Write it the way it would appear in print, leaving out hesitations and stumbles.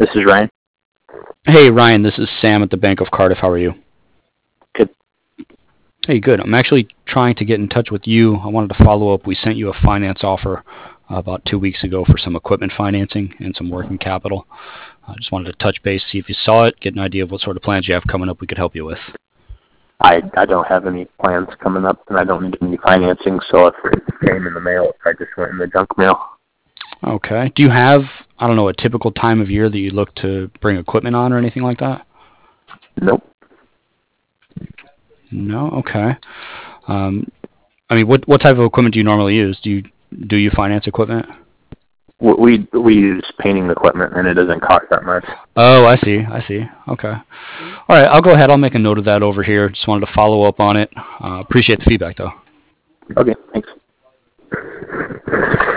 This is Ryan. Hey, Ryan, this is Sam at the Bank of Cardiff. How are you? Good. Hey, good. I'm actually trying to get in touch with you. I wanted to follow up. We sent you a finance offer about 2 weeks ago for some equipment financing and some working capital. I just wanted to touch base, see if you saw it, get an idea of what sort of plans you have coming up we could help you with. I don't have any plans coming up, and I don't need any financing, so if it came in the mail, I just went in the junk mail. Okay. Do you have, I don't know, a typical time of year that you look to bring equipment on or anything like that? Nope. No? Okay. What type of equipment do you normally use? Do you finance equipment? We use painting equipment, and it doesn't cost that much. Oh, I see. Okay. All right, I'll go ahead. I'll make a note of that over here. Just wanted to follow up on it. Appreciate the feedback, though. Okay, thanks.